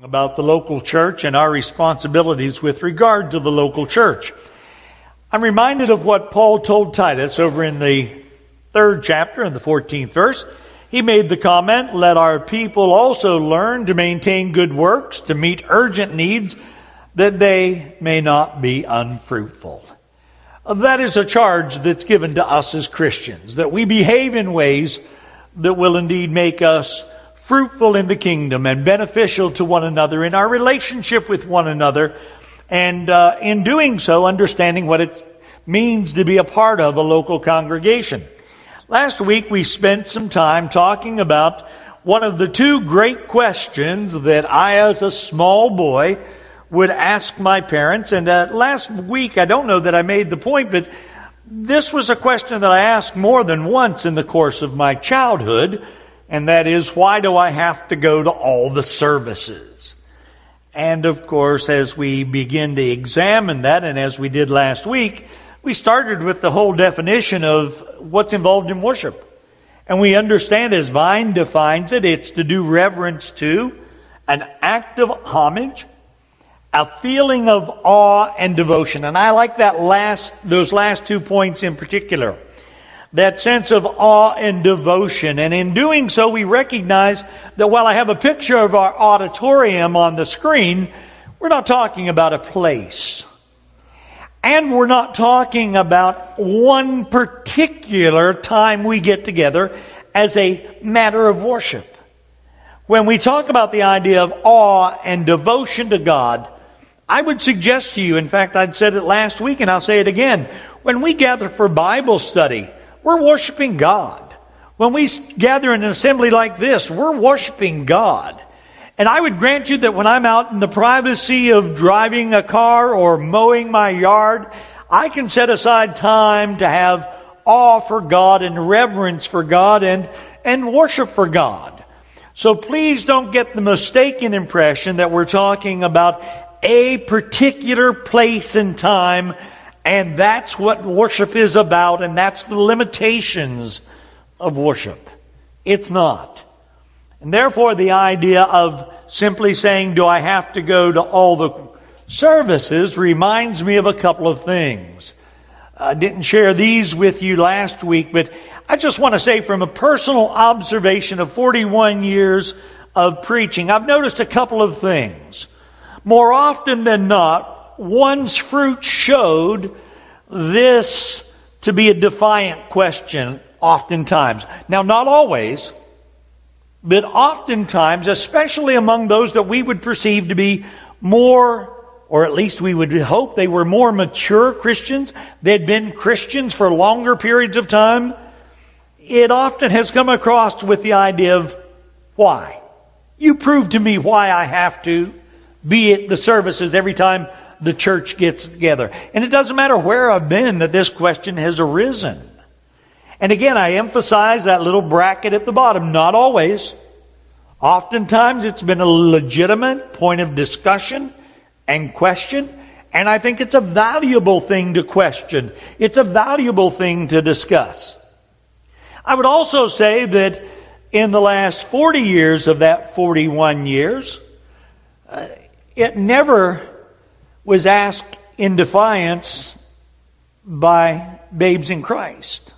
About the local church and our responsibilities with regard to the local church. I'm reminded of what Paul told Titus over in the 3rd chapter in the 14th verse. He made the comment, "Let our people also learn to maintain good works, to meet urgent needs, that they may not be unfruitful." That is a charge that's given to us as Christians, that we behave in ways that will indeed make us fruitful in the kingdom and beneficial to one another in our relationship with one another, and in doing so, understanding what it means to be a part of a local congregation. Last week we spent some time talking about one of the two great questions that I, as a small boy, would ask my parents. And last week, I don't know that I made the point, but this was a question that I asked more than once in the course of my childhood. And that is, why do I have to go to all the services? And of course, as we begin to examine that, and as we did last week, we started with the whole definition of what's involved in worship. And we understand, as Vine defines it, it's to do reverence to, an act of homage, a feeling of awe and devotion. And I like those last 2 points in particular. That sense of awe and devotion. And in doing so, we recognize that while I have a picture of our auditorium on the screen, we're not talking about a place. And we're not talking about one particular time we get together as a matter of worship. When we talk about the idea of awe and devotion to God, I would suggest to you, in fact, I'd said it last week and I'll say it again, when we gather for Bible study, we're worshiping God. When we gather in an assembly like this, we're worshiping God. And I would grant you that when I'm out in the privacy of driving a car or mowing my yard, I can set aside time to have awe for God and reverence for God and worship for God. So please don't get the mistaken impression that we're talking about a particular place and time, and that's what worship is about, and that's the limitations of worship. It's not. And therefore, the idea of simply saying, do I have to go to all the services, reminds me of a couple of things. I didn't share these with you last week, but I just want to say from a personal observation of 41 years of preaching, I've noticed a couple of things. More often than not, one's fruit showed this to be a defiant question oftentimes. Now, not always, but oftentimes, especially among those that we would perceive to be more, or at least we would hope they were more mature Christians, they'd been Christians for longer periods of time, it often has come across with the idea of, why? You prove to me why I have to be at the services every time the church gets together. And it doesn't matter where I've been that this question has arisen. And again, I emphasize that little bracket at the bottom. Not always. Oftentimes it's been a legitimate point of discussion and question. And I think it's a valuable thing to question. It's a valuable thing to discuss. I would also say that in the last 40 years of that 41 years, it never was asked in defiance by babes in Christ.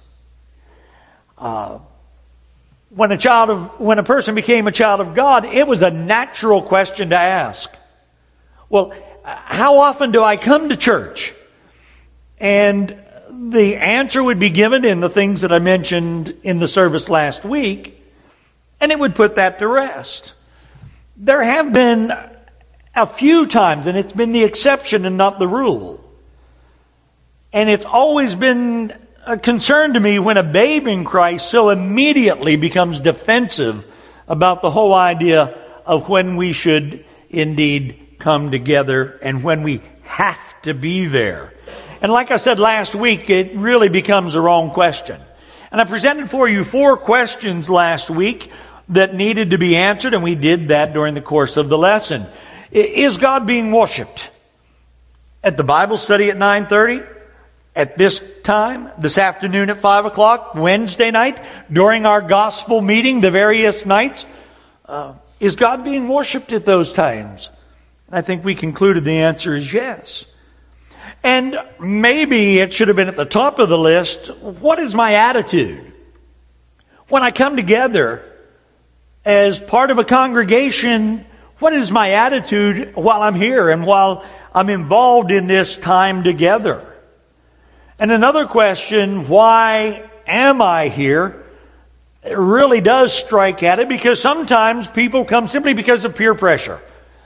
When a person became a child of God, it was a natural question to ask. Well, how often do I come to church? And the answer would be given in the things that I mentioned in the service last week, and it would put that to rest. There have been a few times, and it's been the exception and not the rule. And it's always been a concern to me when a babe in Christ so immediately becomes defensive about the whole idea of when we should indeed come together and when we have to be there. And like I said last week, it really becomes a wrong question. And I presented for you 4 questions last week that needed to be answered, and we did that during the course of the lesson. Is God being worshipped? At the Bible study at 9:30? At this time? This afternoon at 5 o'clock? Wednesday night? During our gospel meeting the various nights? Is God being worshipped at those times? I think we concluded the answer is yes. And maybe it should have been at the top of the list. What is my attitude? When I come together as part of a congregation, what is my attitude while I'm here and while I'm involved in this time together? And another question, why am I here? It really does strike at it, because sometimes people come simply because of peer pressure.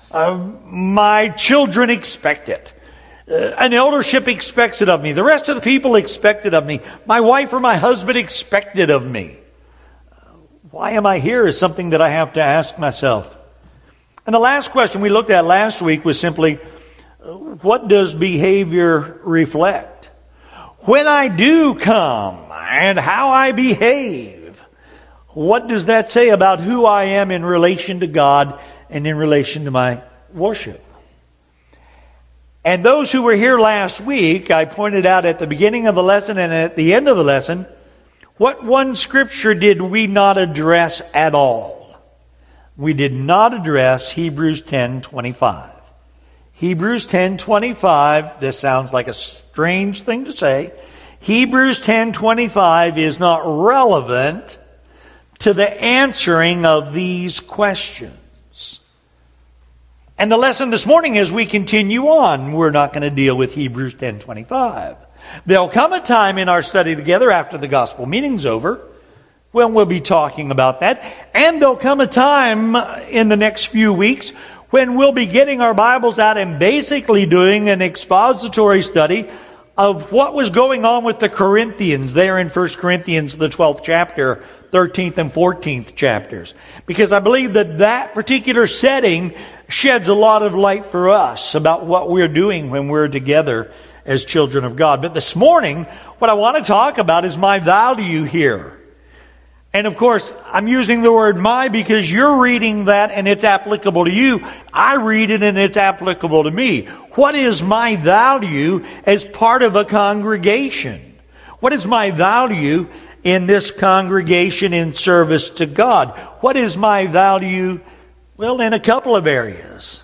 My children expect it. An eldership expects it of me. The rest of the people expect it of me. My wife or my husband expect it of me. Why am I here is something that I have to ask myself. And the last question we looked at last week was simply, what does behavior reflect? When I do come and how I behave, what does that say about who I am in relation to God and in relation to my worship? And those who were here last week, I pointed out at the beginning of the lesson and at the end of the lesson, what one scripture did we not address at all? We did not address Hebrews 10:25. Hebrews 10:25, this sounds like a strange thing to say. Hebrews 10:25 is not relevant to the answering of these questions. And the lesson this morning, as we continue on, we're not going to deal with Hebrews 10:25. There'll come a time in our study together after the gospel meeting's over when we'll be talking about that. And there'll come a time in the next few weeks when we'll be getting our Bibles out and basically doing an expository study of what was going on with the Corinthians there in 1 Corinthians, the 12th chapter, 13th and 14th chapters. Because I believe that particular setting sheds a lot of light for us about what we're doing when we're together as children of God. But this morning, what I want to talk about is my value here. And of course, I'm using the word my because you're reading that and it's applicable to you. I read it and it's applicable to me. What is my value as part of a congregation? What is my value in this congregation in service to God? What is my value? Well, in a couple of areas.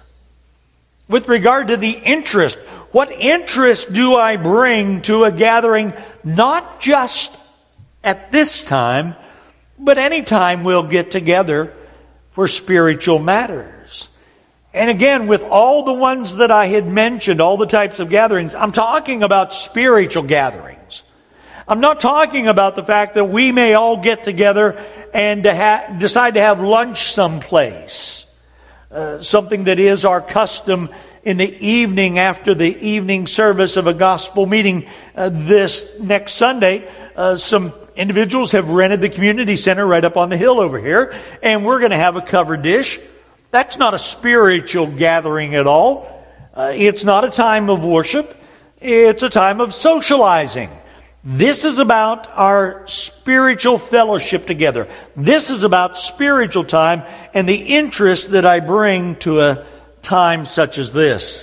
With regard to the interest, what interest do I bring to a gathering, not just at this time, but any time we'll get together for spiritual matters? And again, with all the ones that I had mentioned, all the types of gatherings, I'm talking about spiritual gatherings. I'm not talking about the fact that we may all get together and decide to have lunch someplace. Something that is our custom in the evening after the evening service of a gospel meeting this next Sunday. Some individuals have rented the community center right up on the hill over here, and we're going to have a covered dish. That's not a spiritual gathering at all. It's not a time of worship. It's a time of socializing. This is about our spiritual fellowship together. This is about spiritual time and the interest that I bring to a time such as this.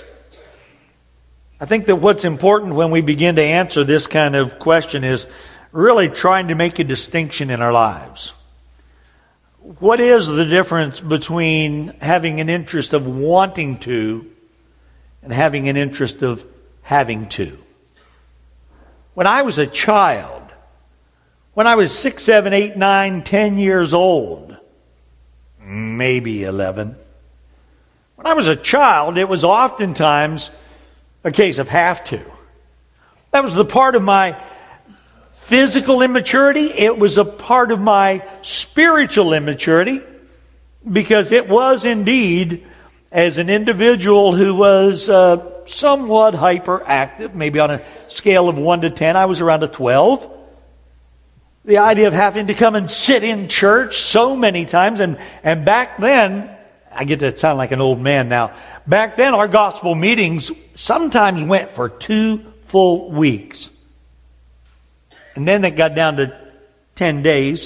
I think that what's important when we begin to answer this kind of question is really trying to make a distinction in our lives. What is the difference between having an interest of wanting to and having an interest of having to? When I was a child, when I was 6, 7, 8, 9, 10 years old, maybe 11, when I was a child, it was oftentimes a case of have to. That was the part of my physical immaturity. It was a part of my spiritual immaturity, because it was indeed, as an individual who was somewhat hyperactive, maybe on a scale of 1 to 10, I was around a 12. The idea of having to come and sit in church so many times, and back then, I get to sound like an old man now, back then our gospel meetings sometimes went for 2 full weeks. And then it got down to 10 days.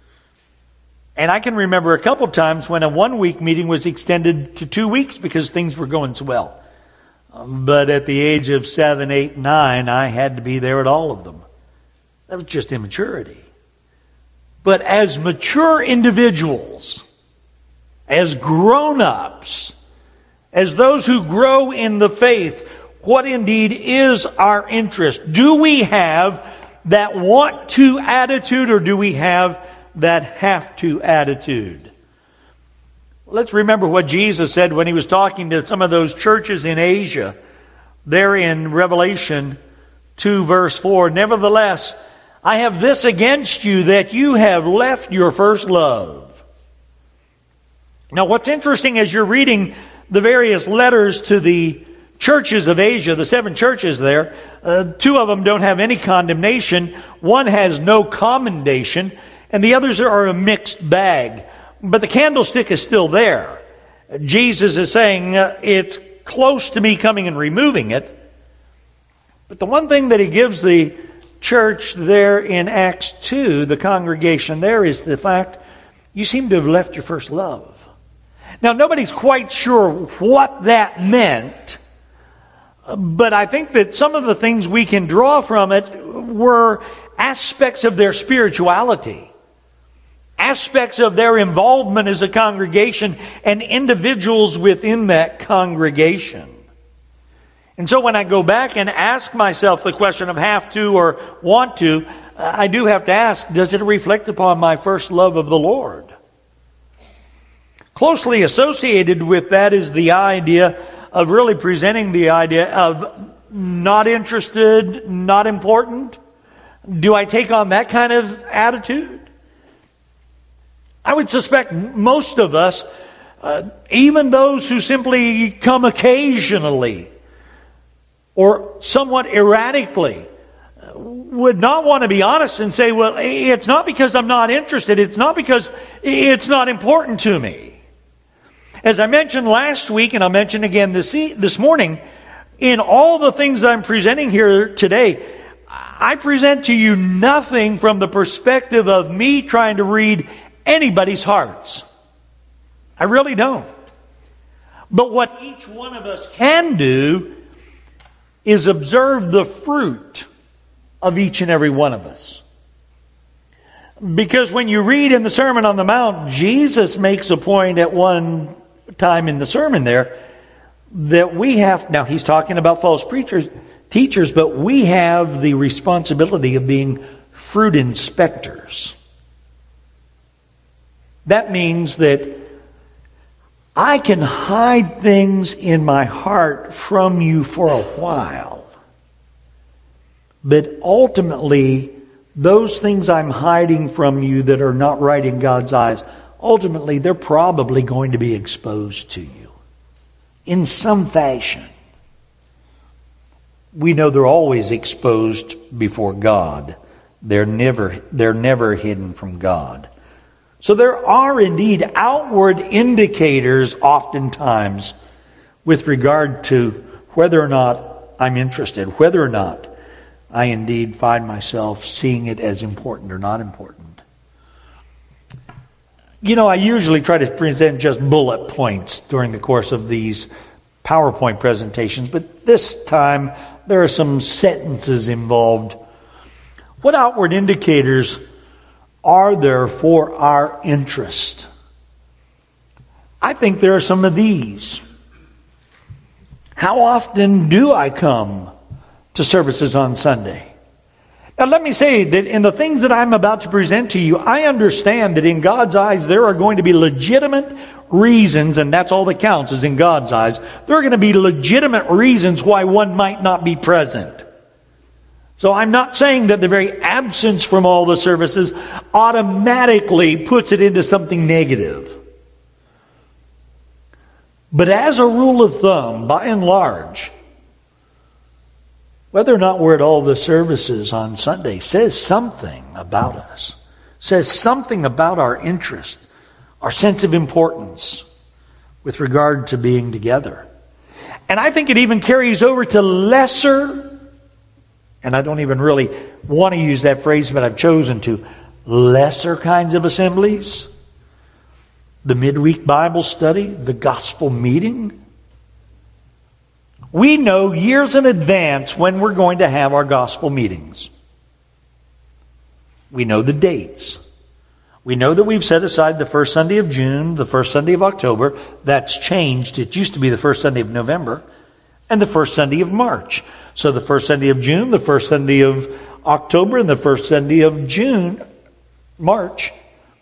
And I can remember a couple times when a 1-week meeting was extended to 2 weeks because things were going so well. But at the age of 7, 8, 9, I had to be there at all of them. That was just immaturity. But as mature individuals, as grown-ups, as those who grow in the faith, what indeed is our interest? Do we have that want to attitude, or do we have that have to attitude? Let's remember what Jesus said when He was talking to some of those churches in Asia. There in Revelation 2 verse 4, "Nevertheless, I have this against you, that you have left your first love." Now what's interesting as you're reading the various letters to the churches of Asia, the 7 churches there, 2 of them don't have any condemnation, 1 has no commendation, and the others are a mixed bag. But the candlestick is still there. Jesus is saying, it's close to me coming and removing it. But the one thing that He gives the church there in Acts 2, the congregation there, is the fact, you seem to have left your first love. Now nobody's quite sure what that meant, but I think that some of the things we can draw from it were aspects of their spirituality. Aspects of their involvement as a congregation and individuals within that congregation. And so when I go back and ask myself the question of have to or want to, I do have to ask, does it reflect upon my first love of the Lord? Closely associated with that is the idea of really presenting the idea of not interested, not important. Do I take on that kind of attitude? I would suspect most of us, even those who simply come occasionally or somewhat erratically, would not want to be honest and say, well, it's not because I'm not interested, it's not because it's not important to me. As I mentioned last week, and I'll mention again this morning, in all the things that I'm presenting here today, I present to you nothing from the perspective of me trying to read anybody's hearts. I really don't. But what each one of us can do is observe the fruit of each and every one of us. Because when you read in the Sermon on the Mount, Jesus makes a point at one time in the sermon there that we have, now He's talking about false teachers, but we have the responsibility of being fruit inspectors. That means that I can hide things in my heart from you for a while. But ultimately, those things I'm hiding from you that are not right in God's eyes, ultimately they're probably going to be exposed to you in some fashion. We know they're always exposed before God. They're never hidden from God. So there are indeed outward indicators oftentimes with regard to whether or not I'm interested, whether or not I indeed find myself seeing it as important or not important. You know, I usually try to present just bullet points during the course of these PowerPoint presentations, but this time there are some sentences involved. What outward indicators are there for our interest? I think there are some of these. How often do I come to services on Sunday? Now let me say that in the things that I'm about to present to you, I understand that in God's eyes there are going to be legitimate reasons, and that's all that counts is in God's eyes. There are going to be legitimate reasons why one might not be present. So I'm not saying that the very absence from all the services automatically puts it into something negative. But as a rule of thumb, by and large, whether or not we're at all the services on Sunday says something about us. Says something about our interest, our sense of importance with regard to being together. And I think it even carries over to lesser, and I don't even really want to use that phrase, but I've chosen to, lesser kinds of assemblies. The midweek Bible study, the gospel meeting. We know years in advance when we're going to have our gospel meetings. We know the dates. We know that we've set aside the first Sunday of June, the first Sunday of October. That's changed. It used to be the first Sunday of November and the first Sunday of March. So the first Sunday of June, the first Sunday of October, and the first Sunday of March.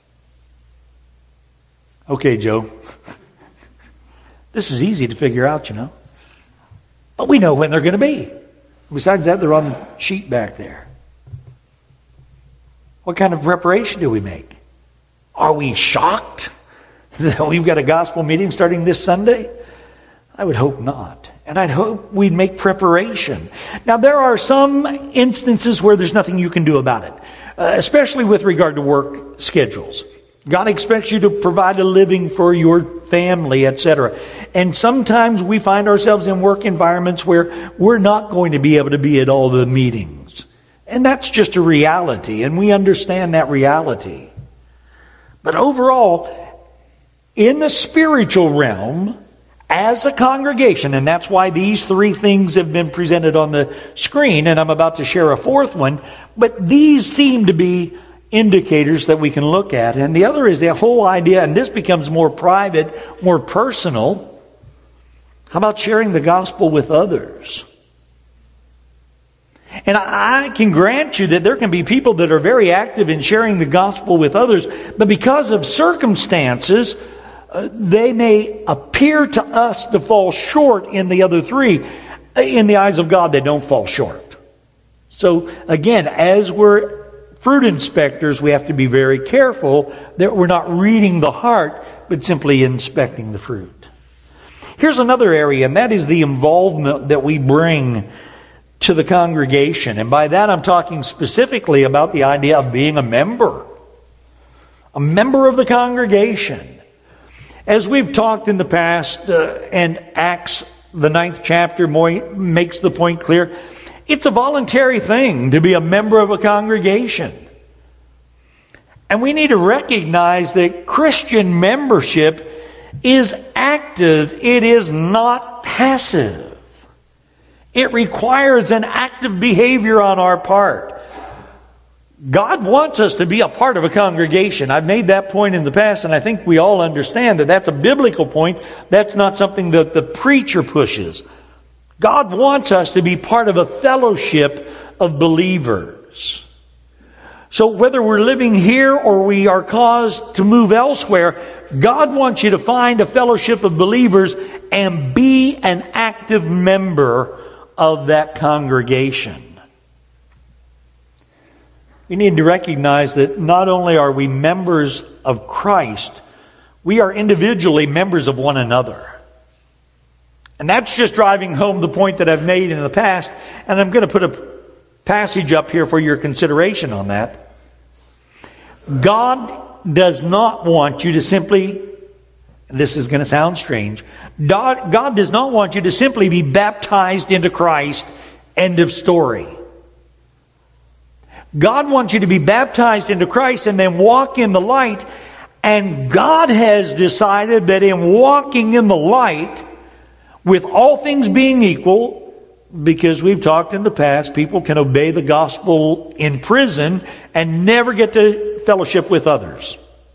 Okay, Joe. This is easy to figure out, But we know when they're going to be. Besides that, they're on the sheet back there. What kind of preparation do we make? Are we shocked that we've got a gospel meeting starting this Sunday? I would hope not. And I'd hope we'd make preparation. Now, there are some instances where there's nothing you can do about it, especially with regard to work schedules. God expects you to provide a living for your family, etc. And sometimes we find ourselves in work environments where we're not going to be able to be at all the meetings. And that's just a reality, and we understand that reality. But overall, in the spiritual realm, as a congregation, and that's why these three things have been presented on the screen, and I'm about to share a fourth one, but these seem to be indicators that we can look at. And the other is the whole idea, and this becomes more private, more personal. How about sharing the gospel with others? And I can grant you that there can be people that are very active in sharing the gospel with others, but because of circumstances, they may appear to us to fall short in the other three. In the eyes of God, they don't fall short. So again, as we're fruit inspectors, we have to be very careful that we're not reading the heart, but simply inspecting the fruit. Here's another area, and that is the involvement that we bring to the congregation. And by that I'm talking specifically about the idea of being a member of the congregation. As we've talked in the past, and Acts, the 9th chapter, makes the point clear, it's a voluntary thing to be a member of a congregation. And we need to recognize that Christian membership is active. It is not passive. It requires an active behavior on our part. God wants us to be a part of a congregation. I've made that point in the past, and I think we all understand that that's a biblical point. That's not something that the preacher pushes. God wants us to be part of a fellowship of believers. So whether we're living here or we are caused to move elsewhere, God wants you to find a fellowship of believers and be an active member of that congregation. We need to recognize that not only are we members of Christ, we are individually members of one another. And that's just driving home the point that I've made in the past, and I'm going to put a passage up here for your consideration on that. God does not want you to simply, this is going to sound strange, God does not want you to simply be baptized into Christ, end of story. God wants you to be baptized into Christ and then walk in the light, and God has decided that in walking in the light, with all things being equal, because we've talked in the past, people can obey the gospel in prison and never get to fellowship with others.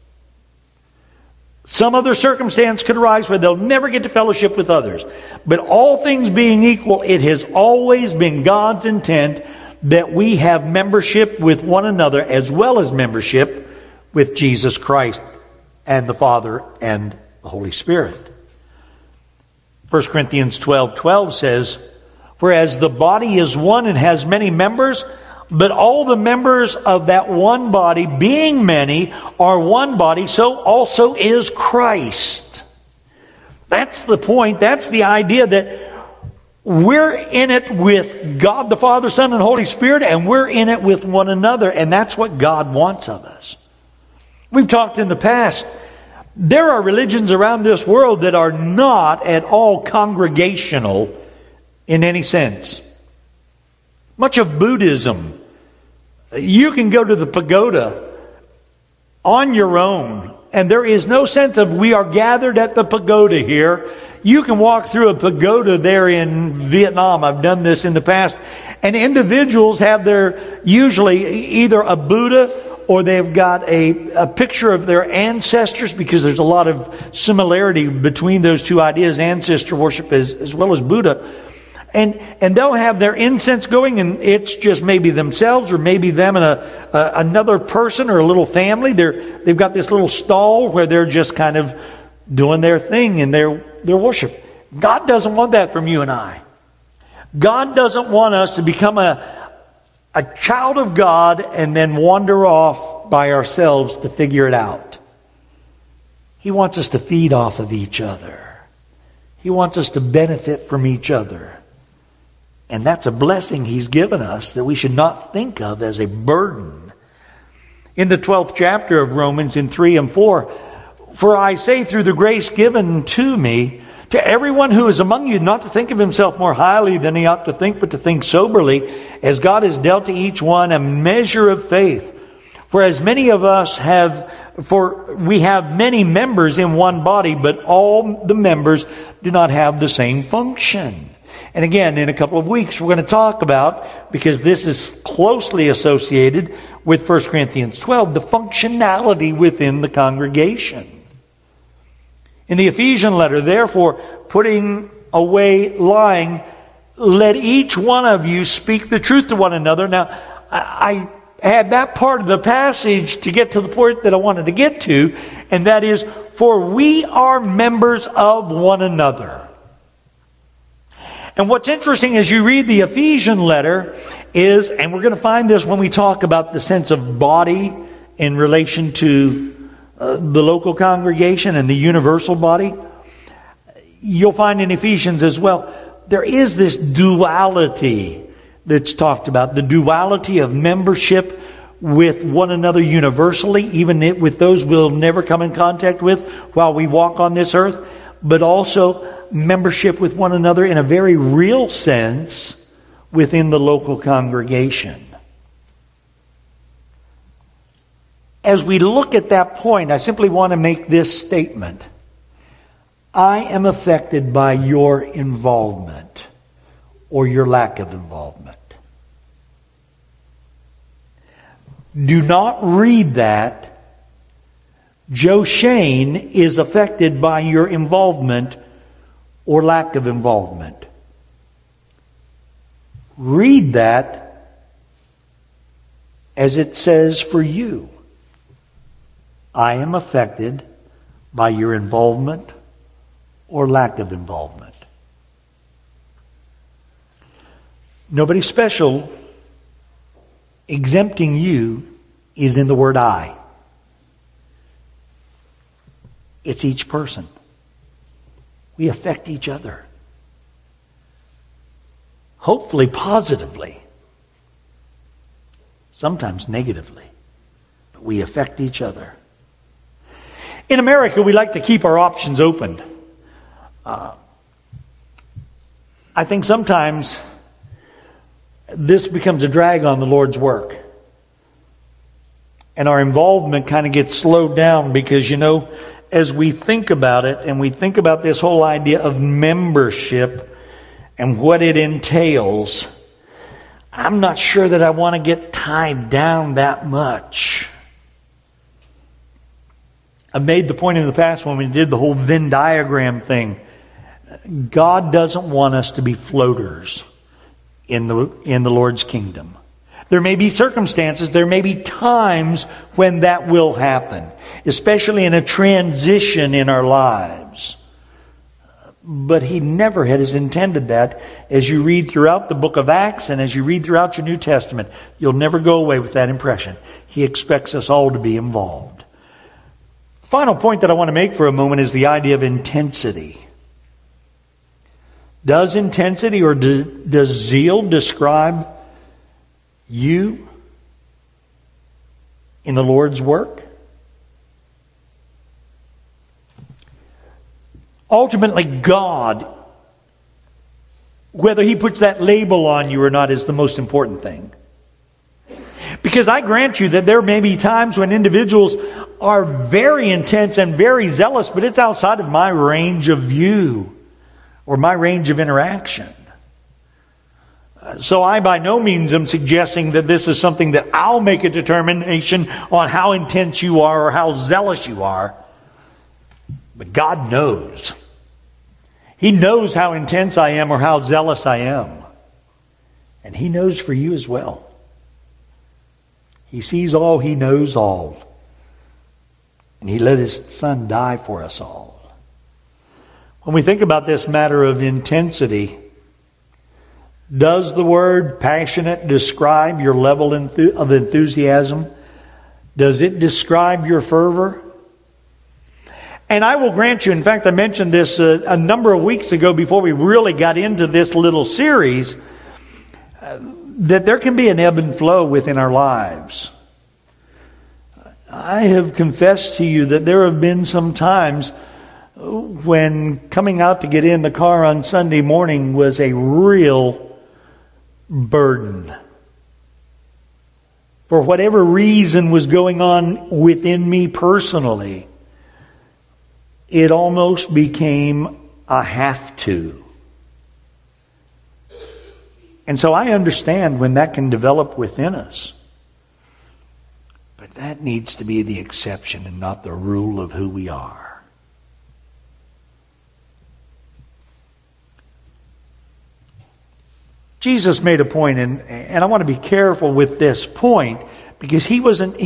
Some other circumstance could arise where they'll never get to fellowship with others. But all things being equal, it has always been God's intent that we have membership with one another as well as membership with Jesus Christ and the Father and the Holy Spirit. 1 Corinthians 12:12 says, "For as the body is one and has many members, but all the members of that one body, being many, are one body, so also is Christ." That's the point. That's the idea that we're in it with God the Father, Son, and Holy Spirit, and we're in it with one another, and that's what God wants of us. We've talked in the past, there are religions around this world that are not at all congregational in any sense. Much of Buddhism, you can go to the pagoda on your own, and there is no sense of we are gathered at the pagoda here. You can walk through a pagoda there in Vietnam. I've done this in the past. And individuals have their, usually either a Buddha or they've got a picture of their ancestors, because there's a lot of similarity between those two ideas, ancestor worship as well as Buddha. And they'll have their incense going, and it's just maybe themselves or maybe them and another person or a little family. They've got this little stall where they're just kind of doing their thing in their worship. God doesn't want that from you and I. God doesn't want us to become a child of God and then wander off by ourselves to figure it out. He wants us to feed off of each other. He wants us to benefit from each other. And that's a blessing He's given us that we should not think of as a burden. In the 12th chapter of Romans, in 3 and 4, "For I say through the grace given to me, to everyone who is among you, not to think of himself more highly than he ought to think, but to think soberly, as God has dealt to each one a measure of faith. For as many of us we have many members in one body, but all the members do not have the same function." And again, in a couple of weeks, we're going to talk about, because this is closely associated with 1 Corinthians 12, the functionality within the congregation. In the Ephesian letter, "Therefore, putting away lying, let each one of you speak the truth to one another." Now, I had that part of the passage to get to the point that I wanted to get to, and that is, "For we are members of one another." And what's interesting as you read the Ephesian letter is, and we're going to find this when we talk about the sense of body in relation to the local congregation and the universal body, you'll find in Ephesians as well, there is this duality that's talked about. The duality of membership with one another universally, even with those we'll never come in contact with while we walk on this earth, but also membership with one another in a very real sense within the local congregation. As we look at that point, I simply want to make this statement. I am affected by your involvement or your lack of involvement. Do not read that Joe Shane is affected by your involvement or lack of involvement. Read that as it says for you. I am affected by your involvement or lack of involvement. Nobody special exempting you is in the word I. It's each person. We affect each other. Hopefully positively. Sometimes negatively. But we affect each other. In America, we like to keep our options open. I think sometimes this becomes a drag on the Lord's work. And our involvement kind of gets slowed down because, as we think about it, and we think about this whole idea of membership and what it entails, I'm not sure that I want to get tied down that much. I've made the point in the past when we did the whole Venn diagram thing. God doesn't want us to be floaters in the Lord's kingdom. There may be circumstances, there may be times when that will happen, especially in a transition in our lives. But He never has intended that. As you read throughout the book of Acts and as you read throughout your New Testament, you'll never go away with that impression. He expects us all to be involved. Final point that I want to make for a moment is the idea of intensity. Does intensity or does zeal describe you in the Lord's work? Ultimately, God, whether He puts that label on you or not, is the most important thing. Because I grant you that there may be times when individuals are very intense and very zealous, but it's outside of my range of view or my range of interaction. So I by no means am suggesting that this is something that I'll make a determination on how intense you are or how zealous you are. But God knows. He knows how intense I am or how zealous I am. And He knows for you as well. He sees all, He knows all. And He let His Son die for us all. When we think about this matter of intensity, does the word passionate describe your level of enthusiasm? Does it describe your fervor? And I will grant you, in fact I mentioned this a number of weeks ago before we really got into this little series, that there can be an ebb and flow within our lives. I have confessed to you that there have been some times when coming out to get in the car on Sunday morning was a real burden. For whatever reason was going on within me personally, it almost became a have to. And so I understand when that can develop within us. But that needs to be the exception and not the rule of who we are. Jesus made a point, and I want to be careful with this point, because he wasn't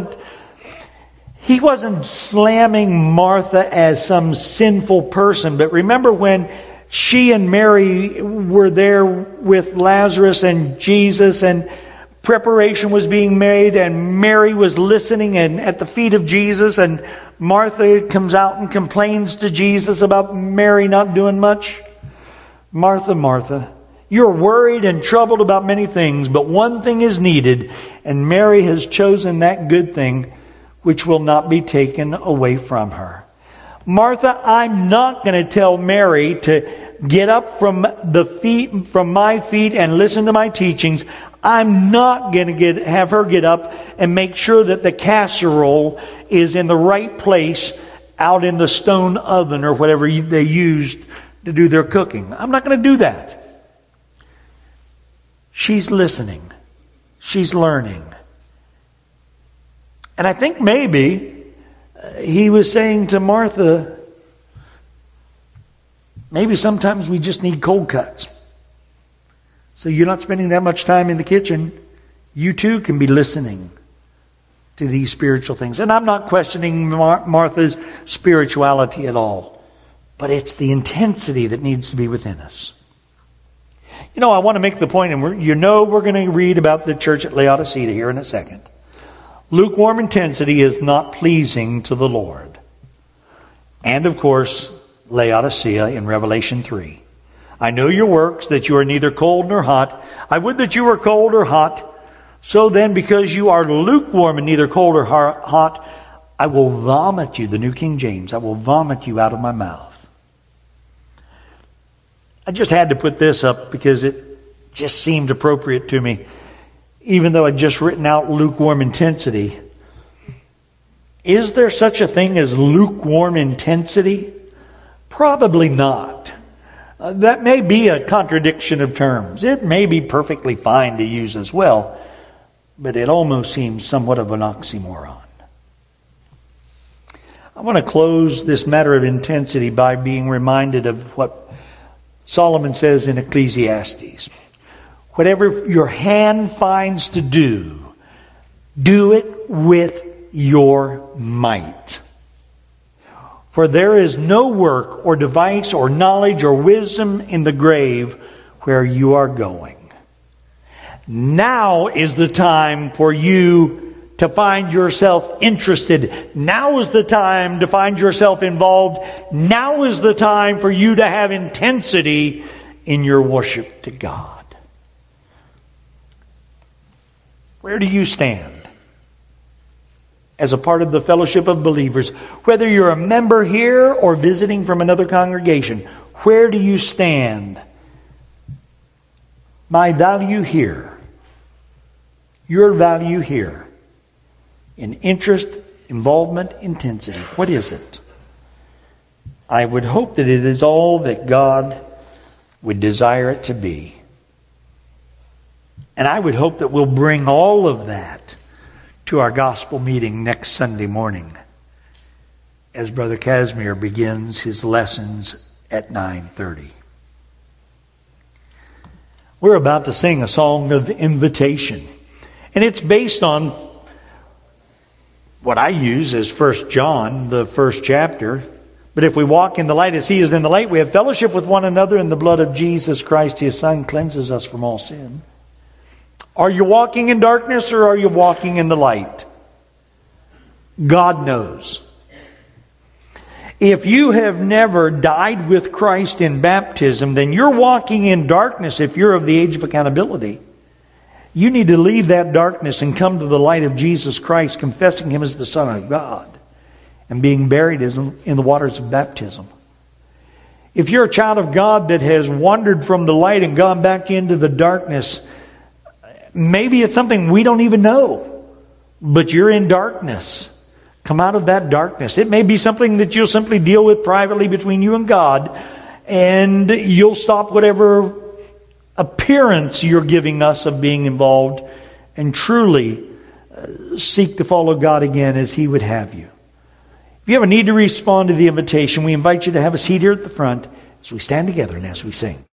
slamming Martha as some sinful person. But remember when she and Mary were there with Lazarus and Jesus, and preparation was being made, and Mary was listening and at the feet of Jesus, and Martha comes out and complains to Jesus about Mary not doing much. Martha, Martha, you're worried and troubled about many things, but one thing is needed, and Mary has chosen that good thing which will not be taken away from her. Martha, I'm not going to tell Mary to get up from my feet and listen to my teachings. I'm not going to have her get up and make sure that the casserole is in the right place out in the stone oven or whatever they used to do their cooking. I'm not going to do that. She's listening. She's learning. And I think maybe he was saying to Martha, maybe sometimes we just need cold cuts. So you're not spending that much time in the kitchen. You too can be listening to these spiritual things. And I'm not questioning Martha's spirituality at all. But it's the intensity that needs to be within us. You know, I want to make the point, and we're going to read about the church at Laodicea here in a second. Lukewarm intensity is not pleasing to the Lord. And of course, Laodicea in Revelation 3. I know your works, that you are neither cold nor hot. I would that you were cold or hot. So then, because you are lukewarm and neither cold or hot, I will vomit you, the New King James, I will vomit you out of my mouth. I just had to put this up because it just seemed appropriate to me. Even though I'd just written out lukewarm intensity. Is there such a thing as lukewarm intensity? Probably not. That may be a contradiction of terms. It may be perfectly fine to use as well. But it almost seems somewhat of an oxymoron. I want to close this matter of intensity by being reminded of what Solomon says in Ecclesiastes. Whatever your hand finds to do, do it with your might. For there is no work or device or knowledge or wisdom in the grave where you are going. Now is the time for you to find yourself interested. Now is the time to find yourself involved. Now is the time for you to have intensity in your worship to God. Where do you stand as a part of the fellowship of believers? Whether you're a member here or visiting from another congregation, where do you stand? My value here, your value here, in interest, involvement, intensity. What is it? I would hope that it is all that God would desire it to be. And I would hope that we'll bring all of that to our gospel meeting next Sunday morning as Brother Casimir begins his lessons at 9:30. We're about to sing a song of invitation. And it's based on what I use as 1 John, the first chapter. But if we walk in the light as He is in the light, we have fellowship with one another, and the blood of Jesus Christ, His Son, cleanses us from all sin. Are you walking in darkness or are you walking in the light? God knows. If you have never died with Christ in baptism, then you're walking in darkness if you're of the age of accountability. You need to leave that darkness and come to the light of Jesus Christ, confessing Him as the Son of God and being buried in the waters of baptism. If you're a child of God that has wandered from the light and gone back into the darkness, maybe it's something we don't even know, but you're in darkness. Come out of that darkness. It may be something that you'll simply deal with privately between you and God, and you'll stop whatever appearance you're giving us of being involved and truly seek to follow God again as He would have you. If you have a need to respond to the invitation, we invite you to have a seat here at the front as we stand together and as we sing.